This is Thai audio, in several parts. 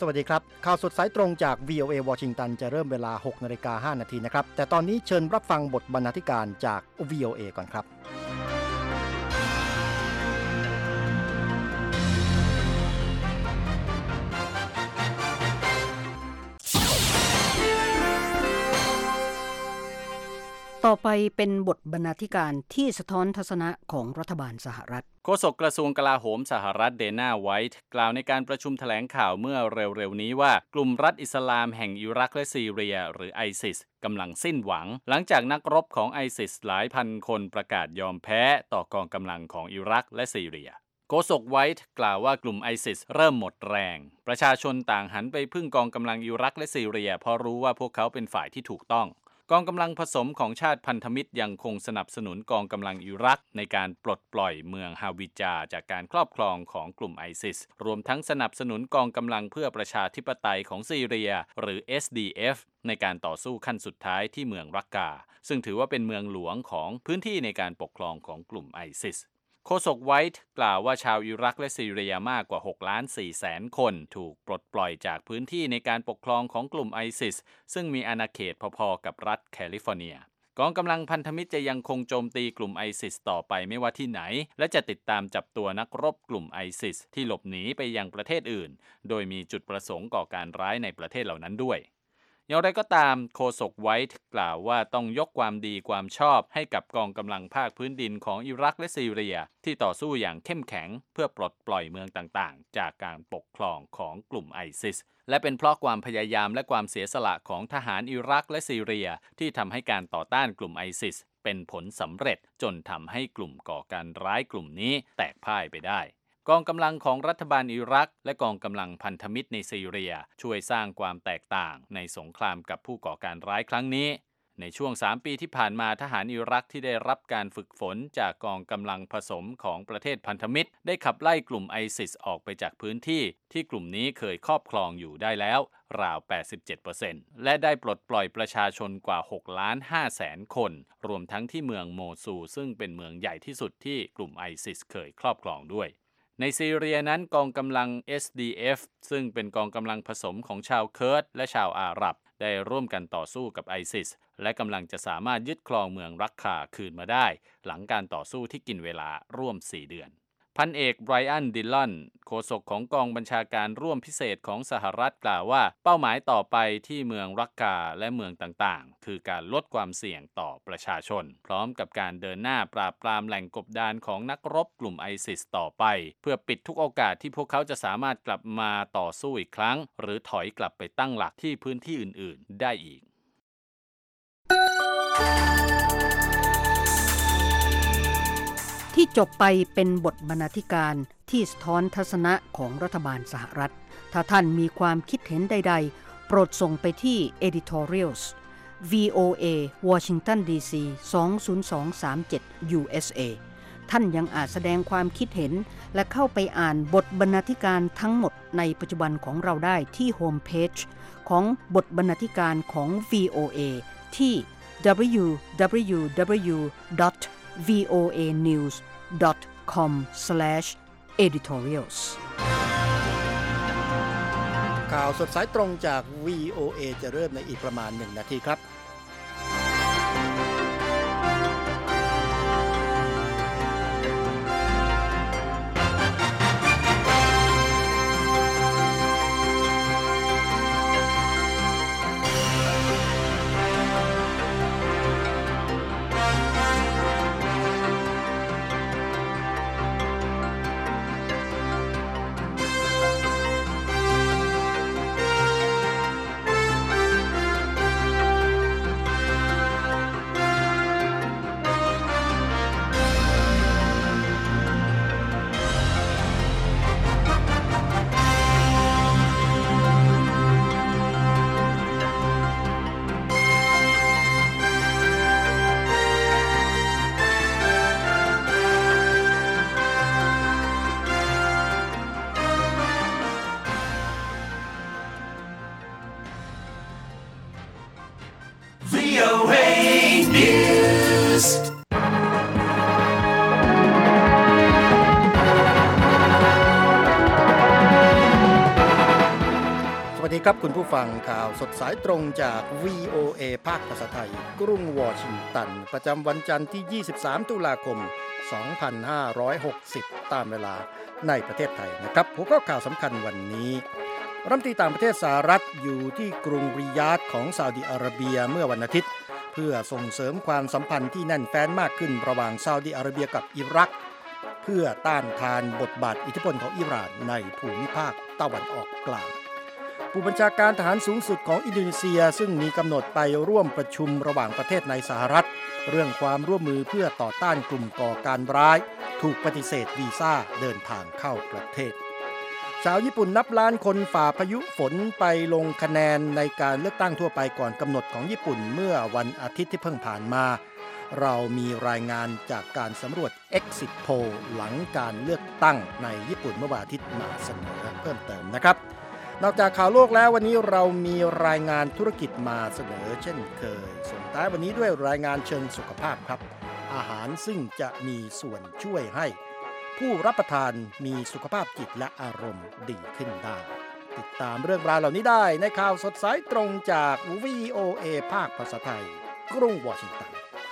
วัสดีครับข่าวสดสายตรงจาก VOA วอชิงตันจะเริ่มเวลา 6:05 น.นะครับแต่ตอนนี้เชิญรับฟังบทบรรณาธิการจาก VOA ก่อนครับต่อไปเป็นบทบรรณาธิการที่สะท้อนทัศนะของรัฐบาลสหรัฐโฆษกกระทรวงกลาโหมสหรัฐเดน่าไวท์กล่าวในการประชุมแถลงข่าวเมื่อเร็วๆนี้ว่ากลุ่มรัฐอิสลามแห่งอิรักและซีเรียหรือไอซิสกำลังสิ้นหวังหลังจากนักรบของไอซิสหลายพันคนประกาศยอมแพ้ต่อกองกำลังของอิรักและซีเรียโฆษกไวท์กล่าวว่ากลุ่มไอซิสเริ่มหมดแรงประชาชนต่างหันไปพึ่งกองกำลังอิรักและซีเรียเพราะรู้ว่าพวกเขาเป็นฝ่ายที่ถูกต้องกองกำลังผสมของชาติพันธมิตรยังคงสนับสนุนกองกำลังอิรักในการปลดปล่อยเมืองฮาวิจาจากการครอบครองของกลุ่มไอซิสรวมทั้งสนับสนุนกองกำลังเพื่อประชาธิปไตยของซีเรียหรือ SDF ในการต่อสู้ขั้นสุดท้ายที่เมืองรักกาซึ่งถือว่าเป็นเมืองหลวงของพื้นที่ในการปกครองของกลุ่มไอซิสโฆษกไวท์กล่าวว่าชาวอิรักและซีเรียมากกว่า 6,400,000 คนถูกปลดปล่อยจากพื้นที่ในการปกครองของกลุ่มไอซิสซึ่งมีอาณาเขตพอๆกับรัฐแคลิฟอร์เนียกองกำลังพันธมิตรจะยังคงโจมตีกลุ่มไอซิสต่อไปไม่ว่าที่ไหนและจะติดตามจับตัวนักรบกลุ่มไอซิสที่หลบหนีไปยังประเทศอื่นโดยมีจุดประสงค์ก่อการร้ายในประเทศเหล่านั้นด้วยอย่างไรก็ตามโฆษกไวท์กล่าวว่าต้องยกความดีความชอบให้กับกองกำลังภาคพื้นดินของอิรักและซีเรียที่ต่อสู้อย่างเข้มแข็งเพื่อปลดปล่อยเมืองต่างๆจากการปกครองของกลุ่มไอซิสและเป็นเพราะความพยายามและความเสียสละของทหารอิรักและซีเรียที่ทำให้การต่อต้านกลุ่มไอซิสเป็นผลสำเร็จจนทำให้กลุ่มก่อการร้ายกลุ่มนี้แตกพ่ายไปได้กองกำลังของรัฐบาลอิรักและกองกำลังพันธมิตรในซีเรียช่วยสร้างความแตกต่างในสงครามกับผู้ก่อการร้ายครั้งนี้ในช่วง3 ปีที่ผ่านมาทหารอิรักที่ได้รับการฝึกฝนจากกองกำลังผสมของประเทศพันธมิตรได้ขับไล่กลุ่มไอซิสออกไปจากพื้นที่ที่กลุ่มนี้เคยครอบครองอยู่ได้แล้วราว 87% และได้ปลดปล่อยประชาชนกว่า 6,500,000 คนรวมทั้งที่เมืองโมซูลซึ่งเป็นเมืองใหญ่ที่สุดที่กลุ่มไอซิสเคยครอบครองด้วยในซีเรียนั้นกองกำลัง SDF ซึ่งเป็นกองกำลังผสมของชาวเคิร์ดและชาวอาหรับได้ร่วมกันต่อสู้กับไอซิสและกำลังจะสามารถยึดครองเมืองรักคาคืนมาได้หลังการต่อสู้ที่กินเวลาร่วม4 เดือนพันเอกไบรอันดิลลอนโฆษกของกองบัญชาการร่วมพิเศษของสหรัฐกล่าวว่าเป้าหมายต่อไปที่เมืองรักกาและเมืองต่างๆคือการลดความเสี่ยงต่อประชาชนพร้อมกับการเดินหน้าปราบปรามแหล่งกบดานของนักรบกลุ่มไอซิสต่อไปเพื่อปิดทุกโอกาสที่พวกเขาจะสามารถกลับมาต่อสู้อีกครั้งหรือถอยกลับไปตั้งหลักที่พื้นที่อื่นๆได้อีกที่จบไปเป็นบทบรรณาธิการที่สะท้อนทัศนะของรัฐบาลสหรัฐถ้าท่านมีความคิดเห็นใดๆโปรดส่งไปที่ editorials VOA Washington DC 20237 USA ท่านยังอาจแสดงความคิดเห็นและเข้าไปอ่านบทบรรณาธิการทั้งหมดในปัจจุบันของเราได้ที่โฮมเพจของบทบรรณาธิการของ VOA ที่ www.voanews.com/editorials ข่าวสดสายตรงจาก VOA จะเริ่มในอีกประมาณ1 นาทีครับดีครับคุณผู้ฟังข่าวสดสายตรงจาก VOA ภาคภาษาไทยกรุงวอชิงตันประจำวันจันทร์ที่ 23 ตุลาคม 2560 ตามเวลาในประเทศไทยนะครับหัวข้อข่าวสำคัญวันนี้รัฐมนตรีต่างประเทศสหรัฐอยู่ที่กรุงริยาดของซาอุดิอาระเบียเมื่อวันอาทิตย์เพื่อส่งเสริมความสัมพันธ์ที่แน่นแฟ้นมากขึ้นระหว่างซาอุดิอาระเบียกับอิรักเพื่อต้านทานบทบาทอิทธิพลของอิหร่านในภูมิภาคตะวันออกกลางผู้บัญชาการทหารสูงสุดของอินโดนีเซียซึ่งมีกำหนดไปร่วมประชุมระหว่างประเทศในสหรัฐเรื่องความร่วมมือเพื่อต่อต้านกลุ่มก่อการร้ายถูกปฏิเสธวีซ่าเดินทางเข้าประเทศชาวญี่ปุ่นนับล้านคนฝ่าพายุฝนไปลงคะแนนในการเลือกตั้งทั่วไปก่อนกำหนดของญี่ปุ่นเมื่อวันอาทิตย์ที่เพิ่งผ่านมาเรามีรายงานจากการสำรวจ Exit Poll หลังการเลือกตั้งในญี่ปุ่นเมื่อวันอาทิตย์มาเสนอเพิ่มเติมนะครับนอกจากข่าวโลกแล้ววันนี้เรามีรายงานธุรกิจมาเสนอเช่นเคยส่งท้ายวันนี้ด้วยรายงานเชิงสุขภาพครับอาหารซึ่งจะมีส่วนช่วยให้ผู้รับประทานมีสุขภาพจิตและอารมณ์ดีขึ้นได้ติดตามเรื่องราวเหล่านี้ได้ในข่าวสดสายตรงจาก VOA ภาคภาษาไทยกรุงวอชิงตัน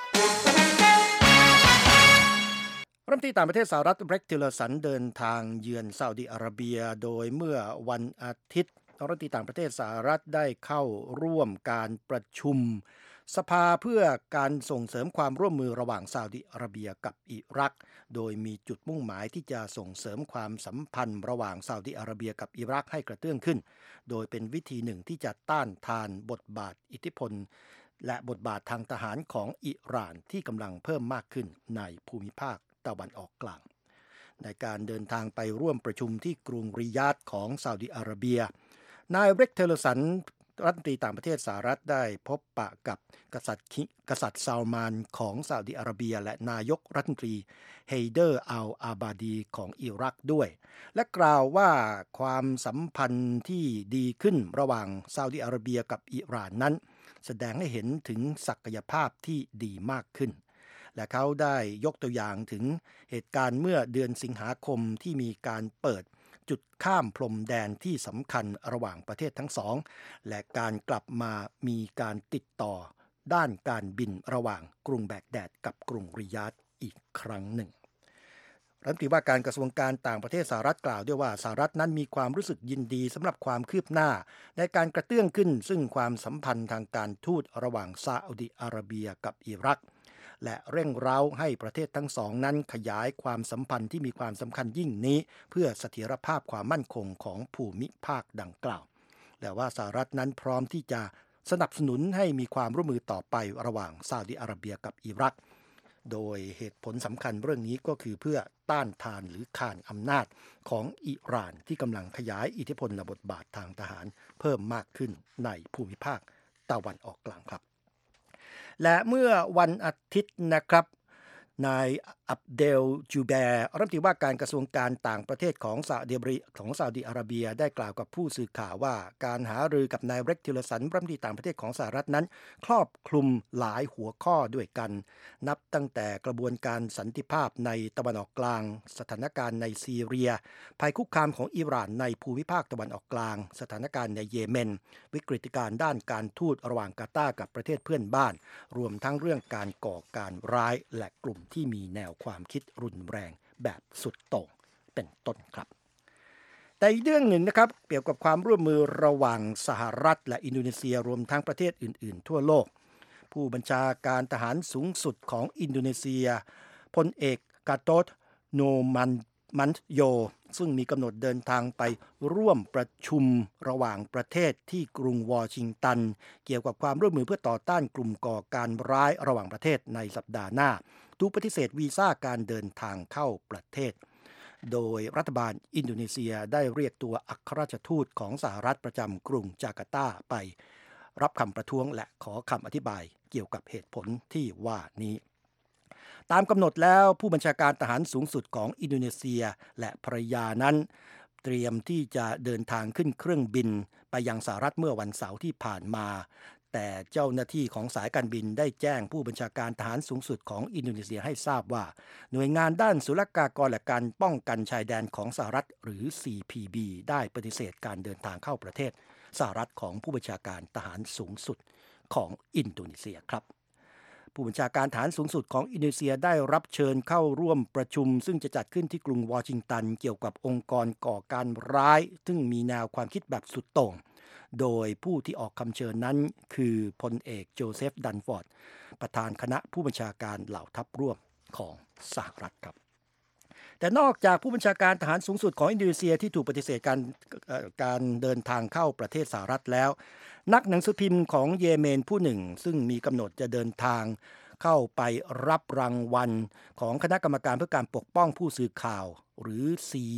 รัฐมนตรีต่างประเทศสหรัฐเร็ก ทิลเลอร์สันเดินทางเยือนซาอุดิอาระเบียโดยเมื่อวันอาทิตย์รัฐมนตรีต่างประเทศสหรัฐได้เข้าร่วมการประชุมสภาเพื่อการส่งเสริมความร่วมมือระหว่างซาอุดิอาระเบียกับอิรักโดยมีจุดมุ่งหมายที่จะส่งเสริมความสัมพันธ์ระหว่างซาอุดิอาระเบียกับอิรักให้กระเตื้องขึ้นโดยเป็นวิธีหนึ่งที่จะต้านทานบทบาทอิทธิพลและบทบาททางทหารของอิหร่านที่กำลังเพิ่มมากขึ้นในภูมิภาคตะวันออกกลางในการเดินทางไปร่วมประชุมที่กรุงริยาดของซาอุดิอาระเบียนายเร็ก ทิลเลอร์สันรัฐมนตรีต่างประเทศสหรัฐได้พบปะกับกษัตริย์ซาลมานของซาอุดิอาระเบียและนายกรัฐมนตรีเฮเดอร์อัลอาบาดีของอิรักด้วยและกล่าวว่าความสัมพันธ์ที่ดีขึ้นระหว่างซาอุดิอาระเบียกับอิหร่านนั้นแสดงให้เห็นถึงศักยภาพที่ดีมากขึ้นและเขาได้ยกตัวอย่างถึงเหตุการณ์เมื่อเดือนสิงหาคมที่มีการเปิดจุดข้ามพรมแดนที่สำคัญระหว่างประเทศทั้งสองและการกลับมามีการติดต่อด้านการบินระหว่างกรุงแบกแดดกับกรุงริยาดอีกครั้งหนึ่งรัฐมนตรีว่าการกระทรวงการต่างประเทศสหรัฐกล่าวด้วยว่าสหรัฐนั้นมีความรู้สึกยินดีสำหรับความคืบหน้าในการกระเตื้องขึ้นซึ่งความสัมพันธ์ทางการทูตระหว่างซาอุดิอาระเบียกับอิรักและเร่งเร้าให้ประเทศทั้งสองนั้นขยายความสัมพันธ์ที่มีความสำคัญยิ่งนี้เพื่อเสถียรภาพความมั่นคงของภูมิภาคดังกล่าวและว่าสหรัฐนั้นพร้อมที่จะสนับสนุนให้มีความร่วมมือต่อไประหว่างซาอุดิอาระเบียกับอิรักโดยเหตุผลสำคัญเรื่องนี้ก็คือเพื่อต้านทานหรือข่านอำนาจของอิหร่านที่กำลังขยายอิทธิพลและบทบาททางทหารเพิ่มมากขึ้นในภูมิภาคตะวันออกกลางครับและเมื่อวันอาทิตย์นะครับนายอับเดลจูแบร์รัฐมนตรีว่าการกระทรวงการต่างประเทศของซาอุดิอาระเบียได้กล่าวกับผู้สื่อข่าวว่าการหารือกับนายเร็ก ทิลเลอร์สันรัฐมนตรีต่างประเทศของสหรัฐนั้นครอบคลุมหลายหัวข้อด้วยกันนับตั้งแต่กระบวนการสันติภาพในตะวันออกกลางสถานการณ์ในซีเรียภัยคุกคามของอิหร่านในภูมิภาคตะวันออกกลางสถานการณ์ในเยเมนวิกฤตการณ์ด้านการทูตระหว่างกาตาร์กับประเทศเพื่อนบ้านรวมทั้งเรื่องการก่อการร้ายและกลุ่มที่มีแนวความคิดรุนแรงแบบสุดโต่งเป็นต้นครับแต่อีกเรื่องหนึ่งนะครับเกี่ยวกับความร่วมมือระหว่างสหรัฐและอินโดนีเซียรวมทั้งประเทศอื่นๆทั่วโลกผู้บัญชาการทหารสูงสุดของอินโดนีเซียพลเอกกาโตส โนมันโยซึ่งมีกำหนดเดินทางไปร่วมประชุมระหว่างประเทศที่กรุงวอชิงตันเกี่ยวกับความร่วมมือเพื่อต่อต้านกลุ่มก่อการร้ายระหว่างประเทศในสัปดาห์หน้าถูกปฏิเสธวีซ่าการเดินทางเข้าประเทศโดยรัฐบาลอินโดนีเซียได้เรียกตัวอัครราชทูตของสหรัฐประจำกรุงจาการ์ตาไปรับคำประท้วงและขอคำอธิบายเกี่ยวกับเหตุผลที่ว่านี้ตามกำหนดแล้วผู้บัญชาการทหารสูงสุดของอินโดนีเซียและภรรยานั้นเตรียมที่จะเดินทางขึ้นเครื่องบินไปยังสหรัฐเมื่อวันเสาร์ที่ผ่านมาแต่เจ้าหน้าที่ของสายการบินได้แจ้งผู้บัญชาการทหารสูงสุดของอินโดนีเซียให้ทราบว่าหน่วยงานด้านศุลกากรและการป้องกันชายแดนของสหรัฐหรือ CPB ได้ปฏิเสธการเดินทางเข้าประเทศสหรัฐของผู้บัญชาการทหารสูงสุดของอินโดนีเซียครับผู้บัญชาการทหารสูงสุดของอินโดนีเซียได้รับเชิญเข้าร่วมประชุมซึ่งจะจัดขึ้นที่กรุงวอชิงตันเกี่ยวกับองค์กรก่อการร้ายซึ่งมีแนวความคิดแบบสุดโต่งโดยผู้ที่ออกคำเชิญนั้นคือพลเอกโจเซฟดันฟอร์ดประธานคณะผู้บัญชาการเหล่าทัพร่วมของสหรัฐครับแต่นอกจากผู้บัญชาการทหารสูงสุดของอินโดนีเซียที่ถูกปฏิเสธการเดินทางเข้าประเทศสหรัฐแล้วนักหนังสือพิมพ์ของเยเมนผู้หนึ่งซึ่งมีกำหนดจะเดินทางเข้าไปรับรางวัลของคณะกรรมการเพื่อการปกป้องผู้สื่อข่าวหรือ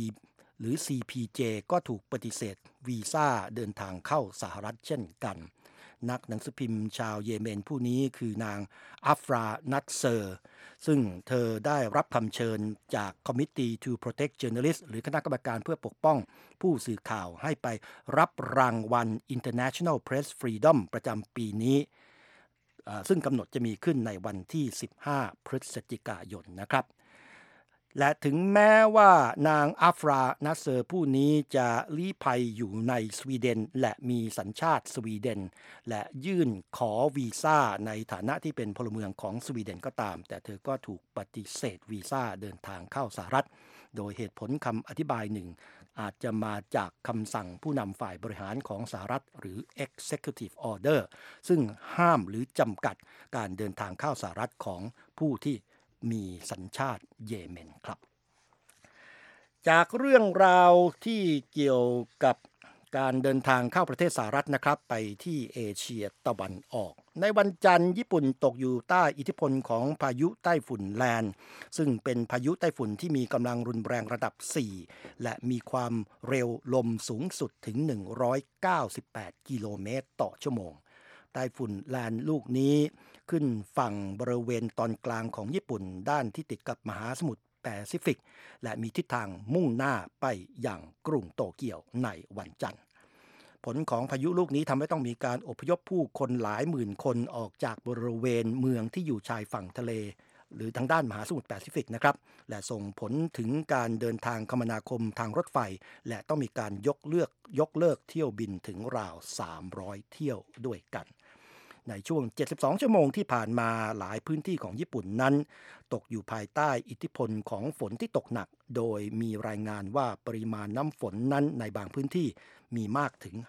CPJ ก็ถูกปฏิเสธวีซ่าเดินทางเข้าสหรัฐเช่นกันนักหนังสือพิมพ์ชาวเยเมนผู้นี้คือนางอัฟรานัตเซอร์ซึ่งเธอได้รับคำเชิญจาก Committee to Protect Journalists หรือคณะกรรมการเพื่อปกป้องผู้สื่อข่าวให้ไปรับรางวัล International Press Freedom ประจำปีนี้ซึ่งกำหนดจะมีขึ้นในวันที่15พฤศจิกายนนะครับและถึงแม้ว่านางอัฟรานัสเซอร์ผู้นี้จะลี้ภัยอยู่ในสวีเดนและมีสัญชาติสวีเดนและยื่นขอวีซ่าในฐานะที่เป็นพลเมืองของสวีเดนก็ตามแต่เธอก็ถูกปฏิเสธวีซ่าเดินทางเข้าสหรัฐโดยเหตุผลคำอธิบายหนึ่งอาจจะมาจากคำสั่งผู้นำฝ่ายบริหารของสหรัฐหรือ Executive Order ซึ่งห้ามหรือจำกัดการเดินทางเข้าสหรัฐของผู้ที่มีสัญชาติเยเมนครับจากเรื่องราวที่เกี่ยวกับการเดินทางเข้าประเทศสหรัฐนะครับไปที่เอเชียตะวันออกในวันจันทร์ญี่ปุ่นตกอยู่ใต้อิทธิพลของพายุไต้ฝุ่นแลนซึ่งเป็นพายุไต้ฝุ่นที่มีกำลังรุนแรงระดับ 4 และมีความเร็วลมสูงสุดถึง198 กิโลเมตรต่อชั่วโมงไต้ฝุ่นแลนลูกนี้ขึ้นฝั่งบริเวณตอนกลางของญี่ปุ่นด้านที่ติดกับมหาสมุทรแปซิฟิกและมีทิศทางมุ่งหน้าไปยังกรุงโตเกียวในวันจันทร์ผลของพายุลูกนี้ทำให้ต้องมีการอพยพผู้คนหลายหมื่นคนออกจากบริเวณเมืองที่อยู่ชายฝั่งทะเลหรือทางด้านมหาสมุทรแปซิฟิกนะครับและส่งผลถึงการเดินทางคมนาคมทางรถไฟและต้องมีการยกเลิกเที่ยวบินถึงราว300เที่ยวด้วยกันในช่วง72ชั่วโมงที่ผ่านมาหลายพื้นที่ของญี่ปุ่นนั้นตกอยู่ภายใต้อิทธิพลของฝนที่ตกหนักโดยมีรายงานว่าปริมาณน้ำฝนนั้นในบางพื้นที่มีมากถึง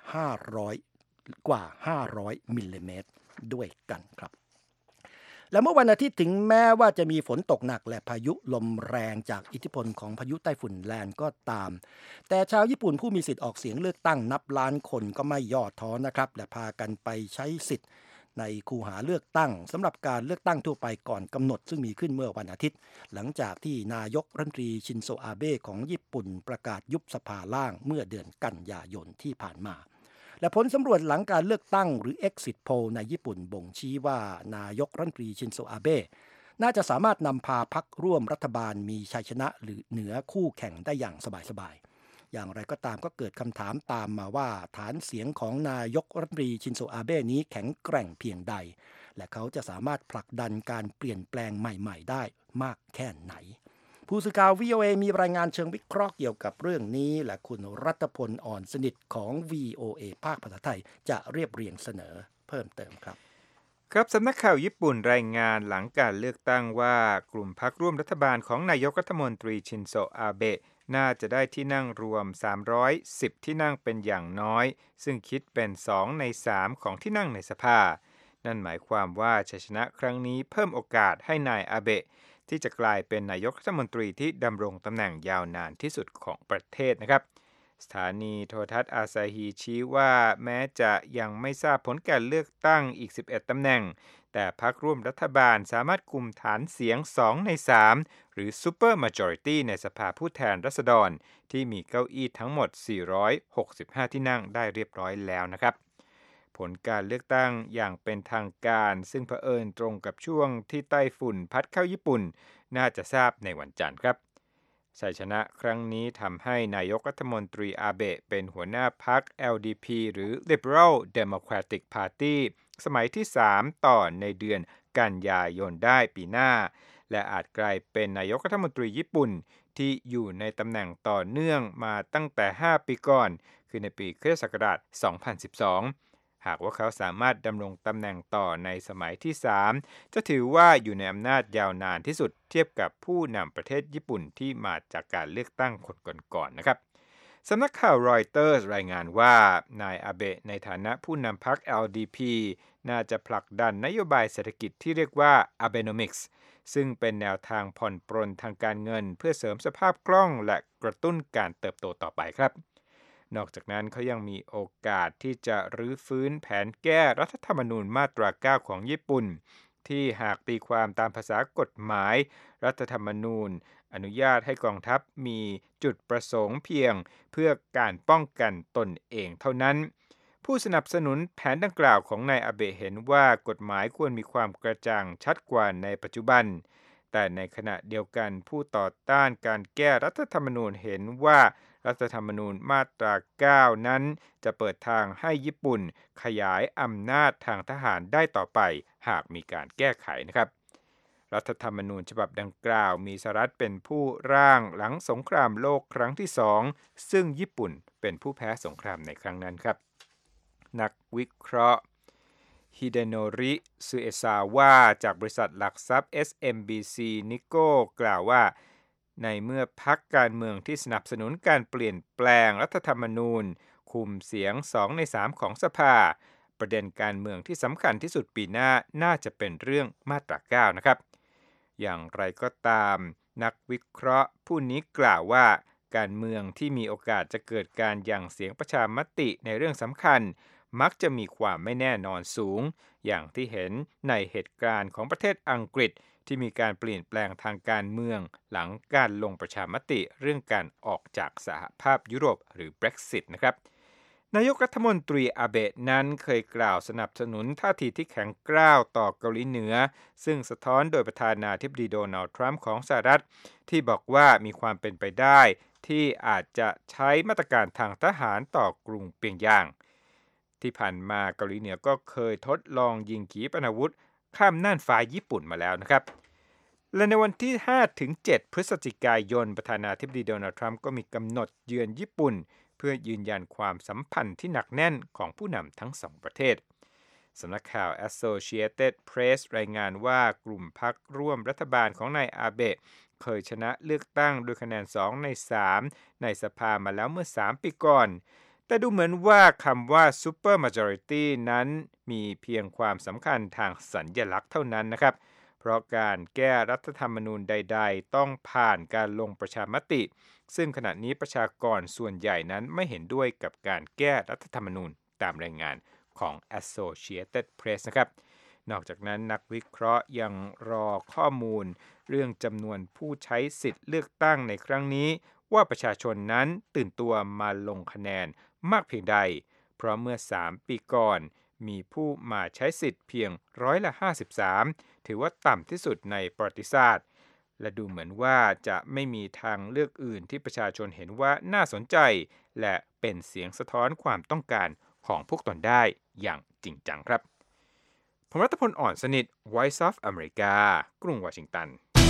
500มิลลิเมตรด้วยกันครับและเมื่อวันอาทิตย์ถึงแม้ว่าจะมีฝนตกหนักและพายุลมแรงจากอิทธิพลของพายุไต้ฝุ่นแลนก็ตามแต่ชาวญี่ปุ่นผู้มีสิทธิ์ออกเสียงเลือกตั้งนับล้านคนก็ไม่ย่อท้อนะครับและพากันไปใช้สิทธิ์ในคูหาเลือกตั้งสำหรับการเลือกตั้งทั่วไปก่อนกำหนดซึ่งมีขึ้นเมื่อวันอาทิตย์หลังจากที่นายกรัฐมนตรีชินโซอาเบะของญี่ปุ่นประกาศยุบสภาล่างเมื่อเดือนกันยายนที่ผ่านมาและผลสำรวจหลังการเลือกตั้งหรือ Exit Poll ในญี่ปุ่นบ่งชี้ว่านายกรัฐมนตรีชินโซอาเบะน่าจะสามารถนำพาพรรคร่วมรัฐบาลมีชัยชนะหรือเหนือคู่แข่งได้อย่างสบายๆอย่างไรก็ตามก็เกิดคำถามตามมาว่าฐานเสียงของนายกรัฐมนตรีชินโซอาเบะนี้แข็งแกร่งเพียงใดและเขาจะสามารถผลักดันการเปลี่ยนแปลงใหม่ๆได้มากแค่ไหนผู้สื่อข่าว VOA มีรายงานเชิงวิเคราะห์เกี่ยวกับเรื่องนี้และคุณรัตพลอ่อนสนิทของ VOA ภาคภาษาไทยจะเรียบเรียงเสนอเพิ่มเติมครับครับสำนักข่าวญี่ปุ่นรายงานหลังการเลือกตั้งว่ากลุ่มพรรคร่วมรัฐบาลของนายกรัฐมนตรีชินโซอาเบะน่าจะได้ที่นั่งรวม310ที่นั่งเป็นอย่างน้อยซึ่งคิดเป็น2ใน3ของที่นั่งในสภานั่นหมายความว่าชัยชนะครั้งนี้เพิ่มโอกาสให้นายอาเบะที่จะกลายเป็นนายกรัฐมนตรีที่ดำรงตำแหน่งยาวนานที่สุดของประเทศนะครับสถานีโทรทัศน์อาซาฮีชี้ว่าแม้จะยังไม่ทราบผลการเลือกตั้งอีก11ตำแหน่งแต่พรรคร่วมรัฐบาลสามารถกุมฐานเสียง2ใน3หรือ Super Majority ในสภาผู้แทนราษฎรที่มีเก้าอี้ทั้งหมด465ที่นั่งได้เรียบร้อยแล้วนะครับผลการเลือกตั้งอย่างเป็นทางการซึ่งเผอิญตรงกับช่วงที่ไต้ฝุ่นพัดเข้าญี่ปุ่นน่าจะทราบในวันจันทร์ครับชัยชนะครั้งนี้ทำให้นายกรัฐมนตรีอาเบะเป็นหัวหน้าพรรค LDP หรือ Liberal Democratic Party สมัยที่3ต่อในเดือนกันยายนได้ปีหน้าและอาจกลายเป็นนายกรัฐมนตรีญี่ปุ่นที่อยู่ในตำแหน่งต่อเนื่องมาตั้งแต่5ปีก่อนคือในปีค.ศ. 2012หากว่าเขาสามารถดำรงตำแหน่งต่อในสมัยที่3จะถือว่าอยู่ในอำนาจยาวนานที่สุดเทียบกับผู้นำประเทศญี่ปุ่นที่มาจากการเลือกตั้งคนก่อนๆนะครับสำนักข่าวรอยเตอร์สรายงานว่านายอาเบะในฐานะผู้นำพรรค LDP น่าจะผลักดันนโยบายเศรษฐกิจที่เรียกว่า Abenomics ซึ่งเป็นแนวทางผ่อนปรนทางการเงินเพื่อเสริมสภาพคล่องและกระตุ้นการเติบโตต่อไปครับนอกจากนั้นเขายังมีโอกาสที่จะรื้อฟื้นแผนแก้รัฐธรรมนูญมาตรา 9 ของญี่ปุ่นที่หากตีความตามภาษากฎหมายรัฐธรรมนูญอนุญาตให้กองทัพมีจุดประสงค์เพียงเพื่อการป้องกันตนเองเท่านั้นผู้สนับสนุนแผนดังกล่าวของนายอาเบะเห็นว่ากฎหมายควรมีความกระจ่างชัดกว่าในปัจจุบันแต่ในขณะเดียวกันผู้ต่อต้านการแก้รัฐธรรมนูญเห็นว่ารัฐธรรมนูญมาตรา 9 นั้นจะเปิดทางให้ญี่ปุ่นขยายอำนาจทางทหารได้ต่อไปหากมีการแก้ไขนะครับรัฐธรรมนูญฉบับดังกล่าวมีสหรัฐเป็นผู้ร่างหลังสงครามโลกครั้งที่2ซึ่งญี่ปุ่นเป็นผู้แพ้สงครามในครั้งนั้นครับนักวิเคราะห์ฮิเดโนริซึเอซาวะจากบริษัทหลักทรัพย์ SMBC Nikko กล่าวว่าในเมื่อพรรคการเมืองที่สนับสนุนการเปลี่ยนแปลงรัฐธรรมนูญคุมเสียง2ใน3ของสภาประเด็นการเมืองที่สำคัญที่สุดปีหน้าน่าจะเป็นเรื่องมาตรา 9 นะครับอย่างไรก็ตามนักวิเคราะห์ผู้นี้กล่าวว่าการเมืองที่มีโอกาสจะเกิดการหยั่งเสียงประชามติในเรื่องสำคัญมักจะมีความไม่แน่นอนสูงอย่างที่เห็นในเหตุการณ์ของประเทศอังกฤษที่มีการเปลี่ยนแปลงทางการเมืองหลังการลงประชามติเรื่องการออกจากสหภาพยุโรปหรือ Brexit นะครับนายกรัฐมนตรีอาเบะนั้นเคยกล่าวสนับสนุนท่าทีที่แข็งกร้าวต่อเกาหลีเหนือซึ่งสะท้อนโดยประธานาธิบดีโดนัลด์ทรัมป์ของสหรัฐที่บอกว่ามีความเป็นไปได้ที่อาจจะใช้มาตรการทางทหารต่อกรุงเปียงยางที่ผ่านมาเกาหลีเหนือก็เคยทดลองยิงขีปนาวุธข้ามน่านฟ้าญี่ปุ่นมาแล้วนะครับและในวันที่ 5-7 พฤศจิกายนประธานาธิบดีโดนัลด์ทรัมป์ก็มีกำหนดเยือนญี่ปุ่นเพื่อยืนยันความสัมพันธ์ที่หนักแน่นของผู้นำทั้งสองประเทศสำนักข่าว Associated Press รายงานว่ากลุ่มพรรคร่วมรัฐบาลของนายอาเบะเคยชนะเลือกตั้งด้วยคะแนน2ใน3ในสภามาแล้วเมื่อ3ปีก่อนแต่ดูเหมือนว่าคำว่า Super Majority นั้นมีเพียงความสำคัญทางสัญลักษณ์เท่านั้นนะครับเพราะการแก้รัฐธรรมนูญใดๆต้องผ่านการลงประชามติซึ่งขณะนี้ประชากรส่วนใหญ่นั้นไม่เห็นด้วยกับการแก้รัฐธรรมนูญตามรายงานของ Associated Press นะครับนอกจากนั้นนักวิเคราะห์ยังรอข้อมูลเรื่องจำนวนผู้ใช้สิทธิ์เลือกตั้งในครั้งนี้ว่าประชาชนนั้นตื่นตัวมาลงคะแนนมากเพียงใดเพราะเมื่อ3ปีก่อนมีผู้มาใช้สิทธิ์เพียง53%ถือว่าต่ำที่สุดในประวัติศาสตร์และดูเหมือนว่าจะไม่มีทางเลือกอื่นที่ประชาชนเห็นว่าน่าสนใจและเป็นเสียงสะท้อนความต้องการของพวกตนได้อย่างจริงจังครับผมรัตพล อ่อนสนิท Voice of America กรุงวอชิงตัน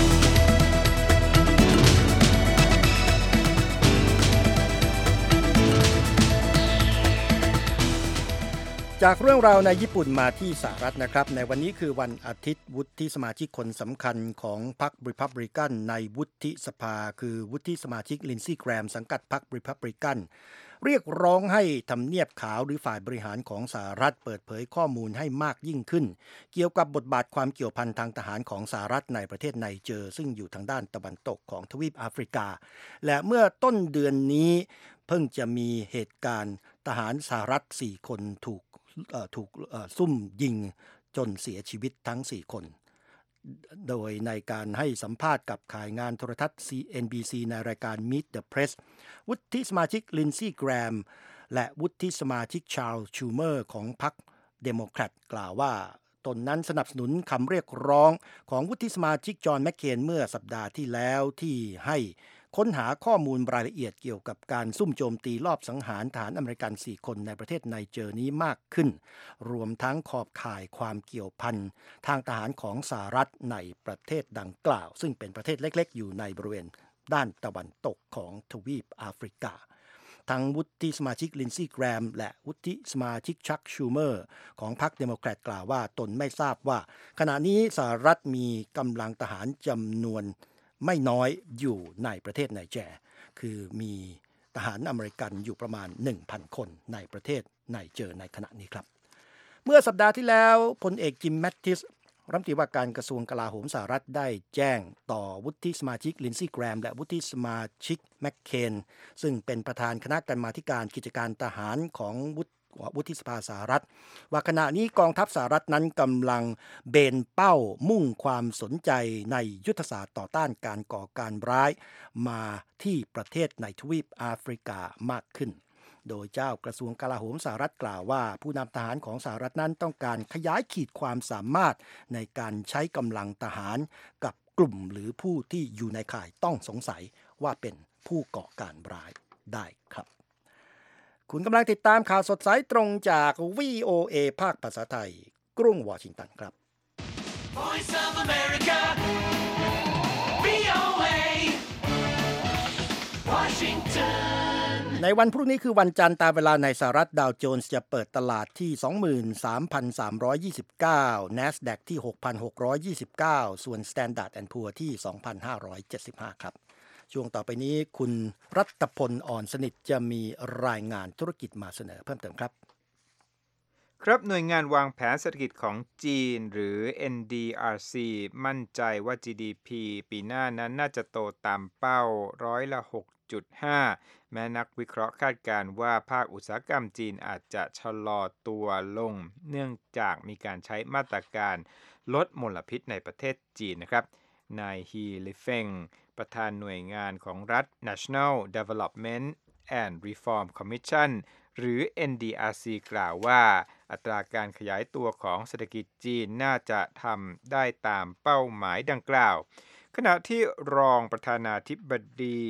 จากเรื่องราวในญี่ปุ่นมาที่สหรัฐนะครับในวันนี้คือวันอาทิตย์วุฒิสมาชิกคนสำคัญของพรรครีพับลิกันในวุฒิสภาคือวุฒิสมาชิกลินซี่แกรมสังกัดพรรครีพับลิกันเรียกร้องให้ทำเนียบขาวหรือฝ่ายบริหารของสหรัฐเปิดเผยข้อมูลให้มากยิ่งขึ้นเกี่ยวกับบทบาทความเกี่ยวพันทางทหารของสหรัฐในประเทศไนเจอร์ซึ่งอยู่ทางด้านตะวันตกของทวีปแอฟริกาและเมื่อต้นเดือนนี้เพิ่งจะมีเหตุการณ์ทหารสหรัฐ4คนถูกซุ่มยิงจนเสียชีวิตทั้ง4คนโดยในการให้สัมภาษณ์กับข่ายงานโทรทัศน์ CNBC ในรายการ Meet the Press วุฒิสมาชิกลินซี่แกรมและวุฒิสมาชิกชาร์ลส์ชูเมอร์ของพรรคเดโมแครตกล่าวว่าตนนั้นสนับสนุนคำเรียกร้องของวุฒิสมาชิกจอห์นแมคเคนเมื่อสัปดาห์ที่แล้วที่ให้ค้นหาข้อมูลรายละเอียดเกี่ยวกับการซุ่มโจมตีลอบสังหารทหารอเมริกัน4คนในประเทศไนเจอร์นี้มากขึ้นรวมทั้งขอบข่ายความเกี่ยวพันทางทหารของสหรัฐในประเทศดังกล่าวซึ่งเป็นประเทศเล็กๆอยู่ในบริเวณด้านตะวันตกของทวีปแอฟริกาทั้งวุฒิสมาชิกลินซี่แกรมและวุฒิสมาชิกชักชูเมอร์ของพรรคเดโมแครตกล่าวว่าตนไม่ทราบว่าขณะนี้สหรัฐมีกำลังทหารจำนวนไม่น้อยอยู่ในประเทศไนเจอร์คือมีทหารอเมริกันอยู่ประมาณ 1,000 คนในประเทศไนเจอร์ในขณะนี้ครับเมื่อสัปดาห์ที่แล้วพลเอกจิมแมตติสรัฐมนตรีว่าการกระทรวงกลาโหมสหรัฐได้แจ้งต่อวุฒิสมาชิกลินซี่แกรมและวุฒิสมาชิกแมคเคนซึ่งเป็นประธานคณะกรรมาธิการกิจการทหารของวุฒิสภาสหรัฐว่าขณะนี้กองทัพสหรัฐนั้นกำลังเบนเป้ามุ่งความสนใจในยุทธศาสตร์ต่อต้านการก่อการร้ายมาที่ประเทศในทวีปแอฟริกามากขึ้นโดยเจ้ากระทรวงกลาโหมสหรัฐกล่าวว่าผู้นำทหารของสหรัฐนั้นต้องการขยายขีดความสามารถในการใช้กำลังทหารกับกลุ่มหรือผู้ที่อยู่ในข่ายต้องสงสัยว่าเป็นผู้ก่อการร้ายได้ครับคุณกำลังติดตามข่าวสดสายตรงจาก VOA ภาคภาษาไทยกรุงวอชิงตันครับ Voice of America VOA Washington ในวันพรุ่งนี้คือวันจันทร์ตามเวลาในสหรัฐดาวโจนส์จะเปิดตลาดที่ 23,329 NASDAQ ที่ 6,629 ส่วน Standard & Poor's ที่ 2,575 ครับช่วงต่อไปนี้คุณรัตพลอ่อนสนิทจะมีรายงานธุรกิจมาเสนอเพิ่มเติมครับครับหน่วยงานวางแผนเศรษฐกิจของจีนหรือ NDRC มั่นใจว่า GDP ปีหน้านั้นน่าจะโตตามเป้าร้อยละ 6.5 แม้นักวิเคราะห์คาดการณ์ว่าภาคอุตสาหกรรมจีนอาจจะชะลอตัวลงเนื่องจากมีการใช้มาตรการลดมลพิษในประเทศจีนนะครับนายฮีลิเฟงประธานหน่วยงานของรัฐ National Development and Reform Commission หรือ NDRC กล่าวว่าอัตราการขยายตัวของเศรษฐกิจจีนน่าจะทำได้ตามเป้าหมายดังกล่าวขณะที่รองประธานาธิบ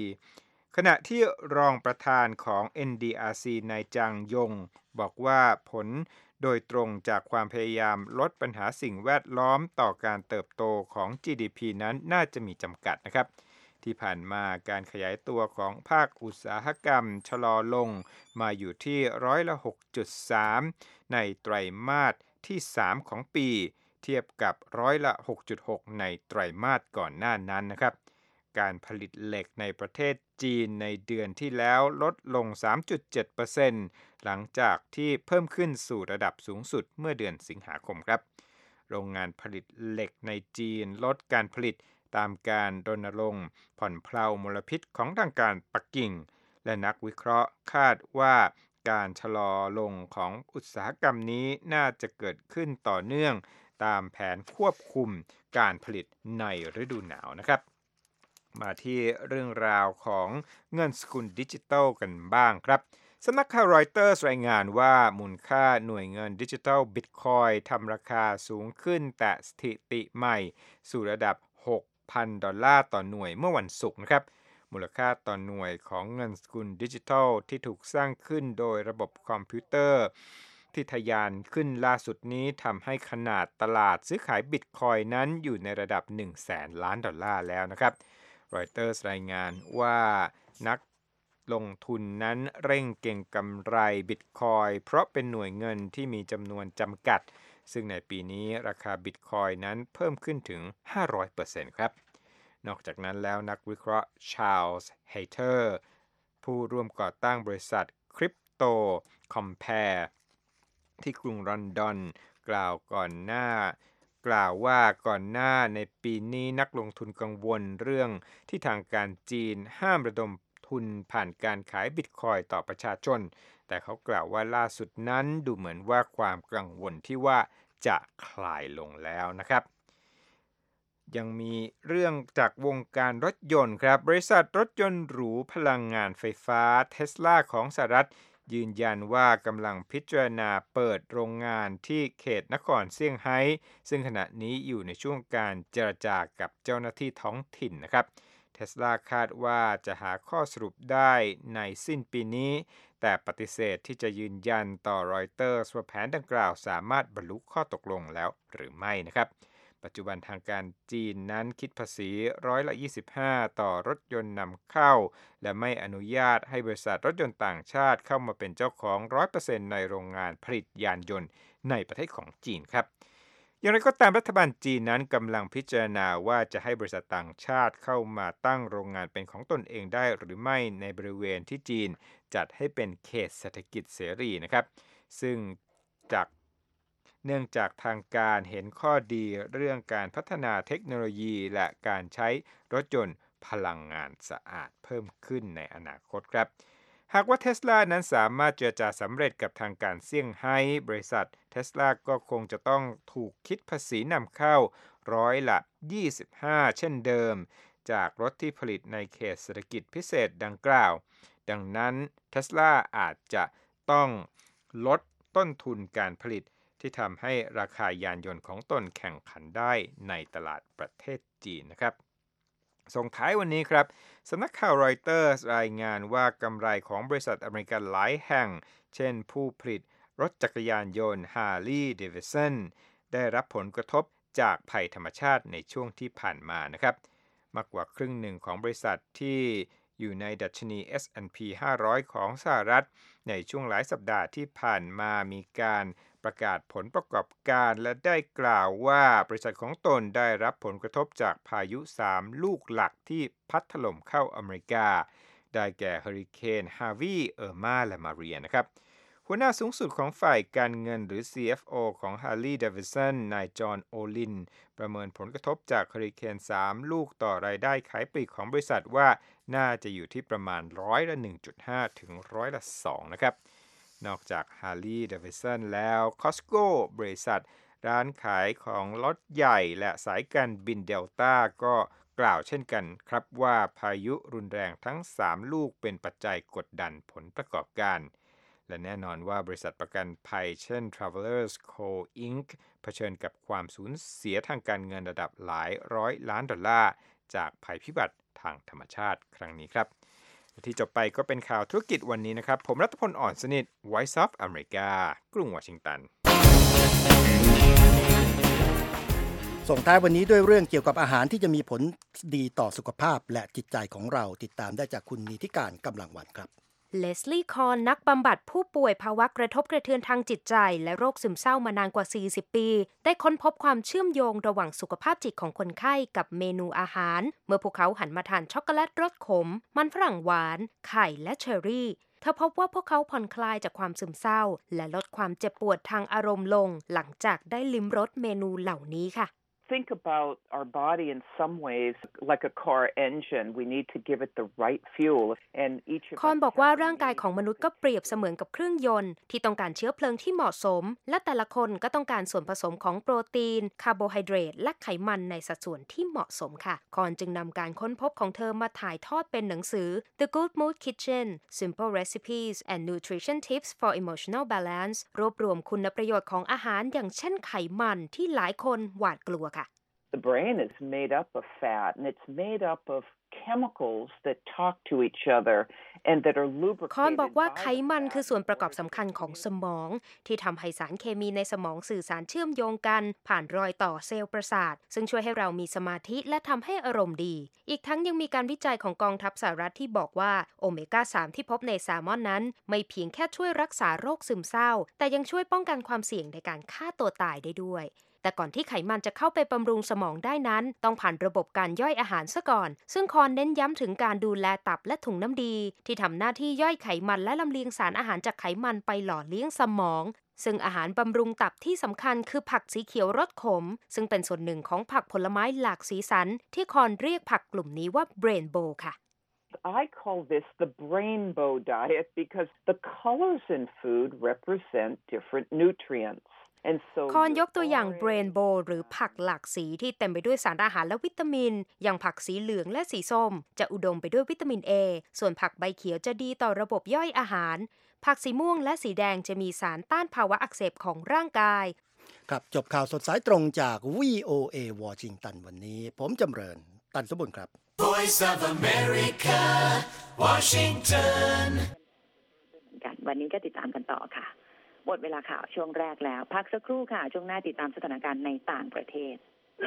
ประธานของ NDRC นายจางยงบอกว่าผลโดยตรงจากความพยายามลดปัญหาสิ่งแวดล้อมต่อการเติบโตของ GDP นั้นน่าจะมีจำกัดนะครับที่ผ่านมาการขยายตัวของภาคอุตสาหกรรมชะลอลงมาอยู่ที่ร้อยละ 6.3 ในไตรมาสที่ 3 ของปีเทียบกับร้อยละ 6.6 ในไตรมาสก่อนหน้านั้นนะครับการผลิตเหล็กในประเทศจีนในเดือนที่แล้วลดลง 3.7% หลังจากที่เพิ่มขึ้นสู่ระดับสูงสุดเมื่อเดือนสิงหาคมครับโรงงานผลิตเหล็กในจีนลดการผลิตตามการรณรงค์ผ่อนเพลามลพิษของทางการปักกิ่งและนักวิเคราะห์คาดว่าการชะลอลงของอุตสาหกรรมนี้น่าจะเกิดขึ้นต่อเนื่องตามแผนควบคุมการผลิตในฤดูหนาวนะครับมาที่เรื่องราวของเงินสกุลดิจิทัลกันบ้างครับสำนักข่าวรอยเตอร์รายงานว่ามูลค่าหน่วยเงินดิจิทัลบิตคอยน์ทำราคาสูงขึ้นแต่สถิติใหม่สู่ระดับ$6,000 ต่อหน่วยเมื่อวันศุกร์นะครับมูลค่าต่อหน่วยของเงินสกุลดิจิทัลที่ถูกสร้างขึ้นโดยระบบคอมพิวเตอร์ที่ทะยานขึ้นล่าสุดนี้ทำให้ขนาดตลาดซื้อขายบิตคอยน์นั้นอยู่ในระดับ$100,000 ล้านแล้วนะครับรอยเตอร์รายงานว่านักลงทุนนั้นเร่งเก็งกำไรบิตคอยน์เพราะเป็นหน่วยเงินที่มีจำนวนจำกัดซึ่งในปีนี้ราคาบิตคอยน์นั้นเพิ่มขึ้นถึง 500% ครับนอกจากนั้นแล้วนักวิเคราะห์ชาร์ลส์เฮเทอร์ผู้ร่วมก่อตั้งบริษัทคริปโตคอมแพร์ที่กรุงลอนดอนกล่าวว่าก่อนหน้าในปีนี้นักลงทุนกังวลเรื่องที่ทางการจีนห้ามระดมทุนผ่านการขายบิตคอยน์ต่อประชาชนแต่เขากล่าวว่าล่าสุดนั้นดูเหมือนว่าความกังวลที่ว่าจะคลายลงแล้วนะครับยังมีเรื่องจากวงการรถยนต์ครับบริษัทรถยนต์หรูพลังงานไฟฟ้า Tesla ของสหรัฐยืนยันว่ากำลังพิจารณาเปิดโรงงานที่เขตนครเซี่ยงไฮ้ซึ่งขณะนี้อยู่ในช่วงการเจรจากับเจ้าหน้าที่ท้องถิ่นนะครับ Tesla คาดว่าจะหาข้อสรุปได้ในสิ้นปีนี้แต่ปฏิเสธที่จะยืนยันต่อรอยเตอร์ว่าแผนดังกล่าวสามารถบรรลุข้อตกลงแล้วหรือไม่นะครับปัจจุบันทางการจีนนั้นคิดภาษี25%ต่อรถยนต์นำเข้าและไม่อนุญาตให้บริษัทรถยนต์ต่างชาติเข้ามาเป็นเจ้าของ 100% ในโรงงานผลิตยานยนต์ในประเทศของจีนครับอย่างไรก็ตามรัฐบาลจีนนั้นกำลังพิจารณาว่าจะให้บริษัทต่างชาติเข้ามาตั้งโรงงานเป็นของตนเองได้หรือไม่ในบริเวณที่จีนจัดให้เป็นเขตเศรษฐกิจเสรีนะครับซึ่งเนื่องจากทางการเห็นข้อดีเรื่องการพัฒนาเทคโนโลยีและการใช้รถยนต์พลังงานสะอาดเพิ่มขึ้นในอนาคตครับหากว่า Tesla นั้นสามารถเจรจาสำเร็จกับทางการเซี่ยงไฮ้บริษัท Tesla ก็คงจะต้องถูกคิดภาษีนำเข้า25%เช่นเดิมจากรถที่ผลิตในเขตเศรษฐกิจพิเศษดังกล่าวดังนั้น Tesla อาจจะต้องลดต้นทุนการผลิตที่ทำให้ราคายานยนต์ของตนแข่งขันได้ในตลาดประเทศจีนนะครับส่งท้ายวันนี้ครับสำนักข่าวรอยเตอร์รายงานว่ากำไรของบริษัทอเมริกันหลายแห่งเช่นผู้ผลิตรถจักรยานยนต์ Harley Davidson ได้รับผลกระทบจากภัยธรรมชาติในช่วงที่ผ่านมานะครับมากกว่าครึ่งหนึ่งของบริษัทที่อยู่ในดัชนี S&P 500 ของสหรัฐในช่วงหลายสัปดาห์ที่ผ่านมามีการประกาศผลประกอบการและได้กล่าวว่าบริษัทของตนได้รับผลกระทบจากพายุ3ลูกหลักที่พัดถล่มเข้าอเมริกาได้แก่เฮอริเคนฮาวีเออร์มาและมาเรียนะครับหัวหน้าสูงสุดของฝ่ายการเงินหรือ CFO ของ Harley Davidson นายจอห์นโอลินประเมินผลกระทบจากเฮอริเคน3ลูกต่อรายได้ขายปลีกของบริษัทว่าน่าจะอยู่ที่ประมาณ1.5% ถึง2%นะครับนอกจาก Harley Davidson แล้ว Costco บริษัทร้านขายของรถใหญ่และสายการบินเดลต้าก็กล่าวเช่นกันครับว่าพายุรุนแรงทั้ง3ลูกเป็นปัจจัยกดดันผลประกอบการและแน่นอนว่าบริษัทประกันภัยเช่น Travelers Co Inc เผชิญกับความสูญเสียทางการเงินระดับหลายร้อยล้านดอลลาร์จากภัยพิบัติทางธรรมชาติครั้งนี้ครับที่จบไปก็เป็นข่าวธุรกิจวันนี้นะครับผมรัตพล อ่อนสนิท Voice of America กรุงวอชิงตันส่งท้ายวันนี้ด้วยเรื่องเกี่ยวกับอาหารที่จะมีผลดีต่อสุขภาพและจิตใจของเราติดตามได้จากคุณนิติการกำลังวันครับเลสลี่คอนนักบำบัดผู้ป่วยภาวะกระทบกระเทือนทางจิตใจและโรคซึมเศร้ามานานกว่า40ปีได้ค้นพบความเชื่อมโยงระหว่างสุขภาพจิตของคนไข้กับเมนูอาหารเมื่อพวกเขาหันมาทานช็อกโกแลตรสขมมันฝรั่งหวานไข่และเชอร์รี่เธอพบว่าพวกเขาผ่อนคลายจากความซึมเศร้าและลดความเจ็บปวดทางอารมณ์ลงหลังจากได้ลิ้มรสเมนูเหล่านี้ค่ะ Think about our body in some ways like a car engine. We need to give it the right fuel. And each of คอนบอกว่าร่างกายของมนุษย์ก็เปรียบเสมือนกับเครื่องยนต์ที่ต้องการเชื้อเพลิงที่เหมาะสมและแต่ละคนก็ต้องการส่วนผสมของโปรตีนคาร์โบไฮเดรตและไขมันในสัดส่วนที่เหมาะสมค่ะคอนจึงนำการค้นพบของเธอมาถ่ายทอดเป็นหนังสือ The Good Mood Kitchen Simple Recipes and Nutrition Tips for Emotional Balance รวบรวมคุณประโยชน์ของอาหารอย่างเช่นไขมันที่หลายคนหวาดกลัวค่ะ The brain is made up of fat, and it's made up of chemicals that talk to each other and that are lubricated. คอนบอกว่าไขมันคือส่วนประกอบสำคัญของสมองที่ทำให้สารเคมีในสมองสื่อสารเชื่อมโยงกันผ่านรอยต่อเซลล์ประสาทซึ่งช่วยให้เรามีสมาธิและทำให้อารมณ์ดีอีกทั้งยังมีการวิจัยของกองทัพสหรัฐที่บอกว่าโอเมก้า 3 ที่พบในแซลมอนนั้นไม่เพียงแค่ช่วยรักษาโรคซึมเศร้าแต่ยังช่วยป้องกันความเสี่ยงในการฆ่าตัวตายได้ด้วยแต่ก่อนที่ไขมันจะเข้าไปบำรุงสมองได้นั้นต้องผ่านระบบการย่อยอาหารซะก่อนซึ่งคอนเน้นย้ำถึงการดูแลตับและถุงน้ำดีที่ทำหน้าที่ย่อยไขมันและลำเลียงสารอาหารจากไขมันไปหล่อเลี้ยงสมองซึ่งอาหารบำรุงตับที่สำคัญคือผักสีเขียวรสขมซึ่งเป็นส่วนหนึ่งของผักผลไม้หลากสีสันที่คอนเรียกผักกลุ่มนี้ว่า Rainbow ค่ะ I call this the Rainbow diet because the colors in food represent different nutrients คอนยกตัวอย่างเบรนโบว์หรือผักหลากสีที่เต็มไปด้วยสารอาหารและวิตามินอย่างผักสีเหลืองและสีส้มจะอุดมไปด้วยวิตามิน A ส่วนผักใบเขียวจะดีต่อระบบย่อยอาหารผักสีม่วงและสีแดงจะมีสารต้านภาวะอักเสบของร่างกายครับจบข่าวสดสายตรงจาก VOA วอชิงตันวันนี้ผมจำเริญตันสมบุญครับ Voice of America, Washington. วันนี้ก็ติดตามกันต่อค่ะหมดเวลาข่าวช่วงแรกแล้วพักสักครู่ค่ะช่วงหน้าติดตามสถานการณ์ในต่างประเทศ